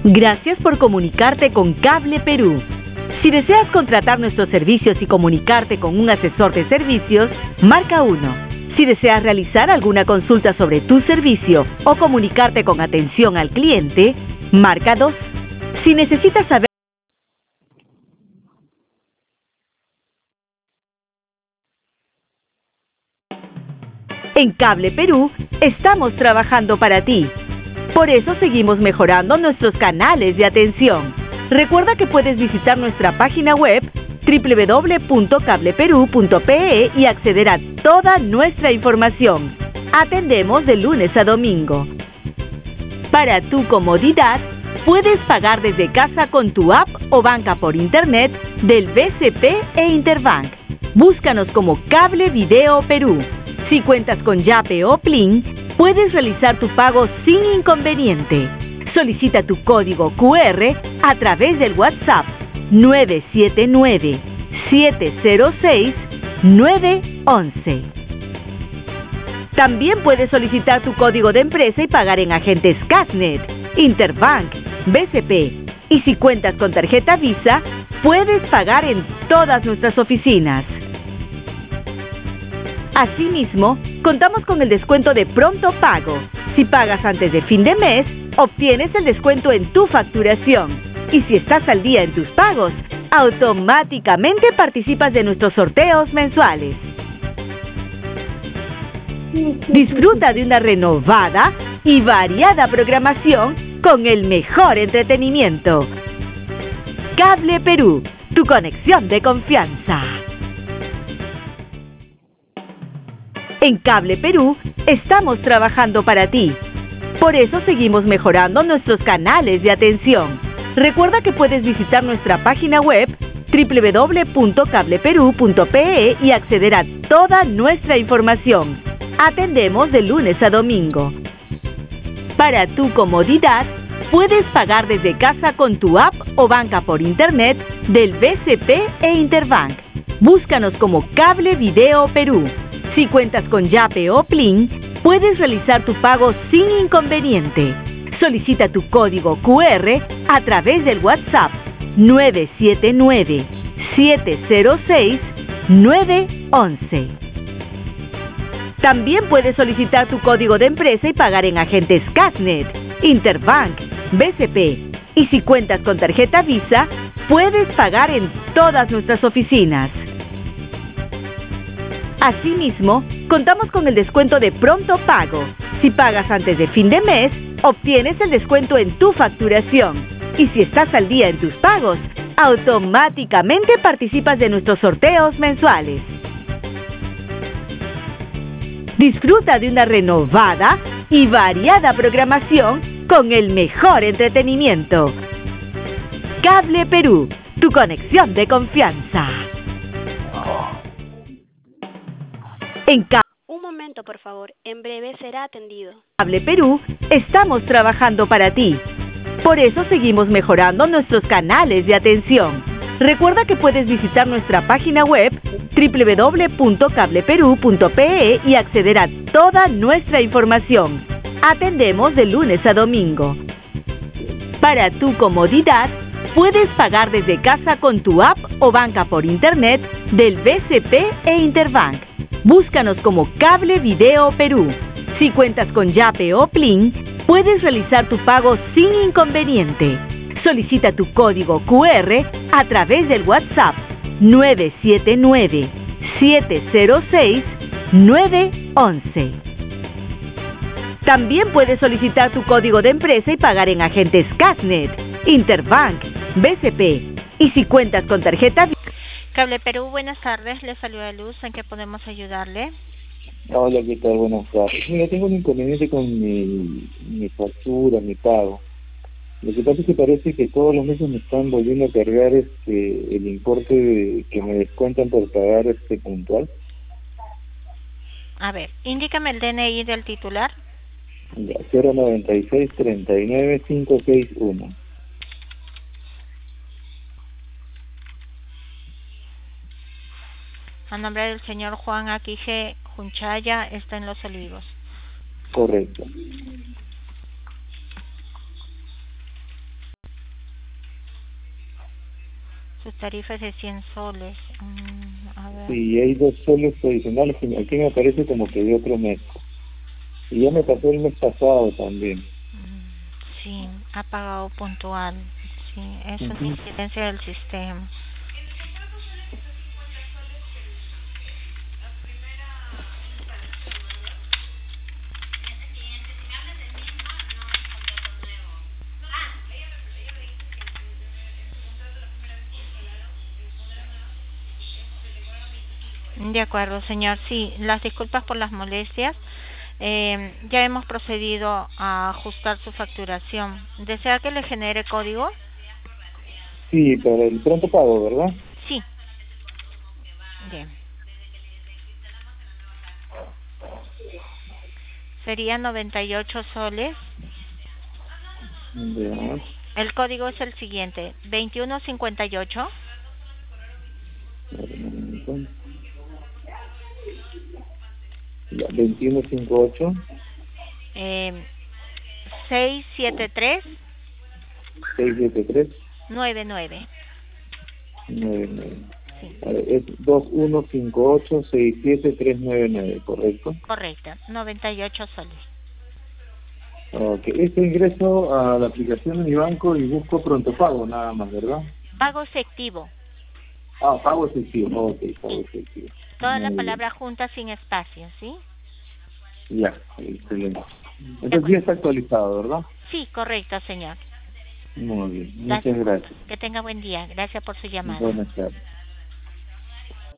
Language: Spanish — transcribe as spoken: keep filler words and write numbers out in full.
Gracias por comunicarte con Cable Perú. Si deseas contratar nuestros servicios y comunicarte con un asesor de servicios, marca uno. Si deseas realizar alguna consulta sobre tu servicio o comunicarte con atención al cliente, marca dos. Si necesitas saber En Cable Perú, estamos trabajando para ti. Por eso seguimos mejorando nuestros canales de atención. Recuerda que puedes visitar nuestra página web doble u doble u doble u punto cable perú punto pe e y acceder a toda nuestra información. Atendemos de lunes a domingo. Para tu comodidad, puedes pagar desde casa con tu app o banca por internet del B C P e Interbank. Búscanos como Cable Video Perú. Si cuentas con Yape o Plin, puedes realizar tu pago sin inconveniente. Solicita tu código cu erre a través del WhatsApp nueve siete nueve, siete cero seis, nueve once. También puedes solicitar tu código de empresa y pagar en agentes Casnet, Interbank, B C P. Y si cuentas con tarjeta Visa, puedes pagar en todas nuestras oficinas. Asimismo, contamos con el descuento de pronto pago. Si pagas antes de fin de mes, obtienes el descuento en tu facturación. Y si estás al día en tus pagos, automáticamente participas de nuestros sorteos mensuales. Disfruta de una renovada y variada programación con el mejor entretenimiento. Cable Perú, tu conexión de confianza. En Cable Perú, estamos trabajando para ti. Por eso seguimos mejorando nuestros canales de atención. Recuerda que puedes visitar nuestra página web doble u doble u doble u punto cable perú punto pe e y acceder a toda nuestra información. Atendemos de lunes a domingo. Para tu comodidad, puedes pagar desde casa con tu app o banca por internet del B C P e Interbank. Búscanos como Cable Video Perú. Si cuentas con Yape o Plin, puedes realizar tu pago sin inconveniente. Solicita tu código cu erre a través del WhatsApp nueve siete nueve, siete cero seis, nueve once. También puedes solicitar tu código de empresa y pagar en agentes Casnet, Interbank, B C P. Y si cuentas con tarjeta Visa, puedes pagar en todas nuestras oficinas. Asimismo, contamos con el descuento de pronto pago. Si pagas antes de fin de mes, obtienes el descuento en tu facturación. Y si estás al día en tus pagos, automáticamente participas de nuestros sorteos mensuales. Disfruta de una renovada y variada programación con el mejor entretenimiento. Cable Perú, tu conexión de confianza. En Un momento, por favor. En breve será atendido. Cable Perú, estamos trabajando para ti. Por eso seguimos mejorando nuestros canales de atención. Recuerda que puedes visitar nuestra página web doble u doble u doble u punto cable perú punto pe e y acceder a toda nuestra información. Atendemos de lunes a domingo. Para tu comodidad, puedes pagar desde casa con tu app o banca por internet del B C P e Interbank. Búscanos como Cable Video Perú. Si cuentas con Yape o Plin, puedes realizar tu pago sin inconveniente. Solicita tu código cu erre a través del WhatsApp nueve siete nueve, siete cero seis, nueve once. También puedes solicitar tu código de empresa y pagar en agentes Casnet, Interbank, B C P. Y si cuentas con tarjeta Cable Perú, buenas tardes, le saluda Luz, ¿en qué podemos ayudarle? Hola, ¿qué tal? Buenas tardes. Mira, tengo un inconveniente con mi, mi factura, mi pago. Lo que pasa es que parece que todos los meses me están volviendo a cargar este el importe de, que me descuentan por pagar este puntual. A ver, indícame el D N I del titular. cero noventa y seis, treinta y nueve, quinientos sesenta y uno. A nombre del señor Juan Aquije Junchaya, está en Los Olivos. Correcto. Su tarifa es de cien soles. Mm, a ver. Sí, hay dos soles adicionales que aquí me aparece como que de otro mes. Y ya me pasó el mes pasado también. Mm, sí, ha pagado puntual. Sí, es una Ujú. incidencia del sistema. De acuerdo, señor. Sí, las disculpas por las molestias. Eh, ya hemos procedido a ajustar su facturación. ¿Desea que le genere código? Sí, para el pronto pago, ¿verdad? Sí. Bien. Sería noventa y ocho soles. Ya. El código es el siguiente: veintiuno cincuenta y ocho. A ver, un momento. Ya, veintiuno cincuenta y ocho, Eh, seis siete tres seiscientos setenta y tres, nueve nueve. noventa y nueve. Sí, A ver, es dos uno cinco ocho seis siete tres nueve nueve, ¿correcto? correcto. noventa y ocho soles. Ok, este ingreso a la aplicación de mi banco y busco pronto pago nada más, ¿verdad? Pago efectivo. Ah, pago efectivo, ok, pago Sí. efectivo. Toda la Muy bien. palabra junta sin espacio, ¿sí? Ya, excelente. De Entonces acuerdo. ya está actualizado, ¿verdad? Sí, correcto, señor. Muy bien, muchas Gracias. gracias. Que tenga buen día. Gracias por su llamada. Buenas tardes.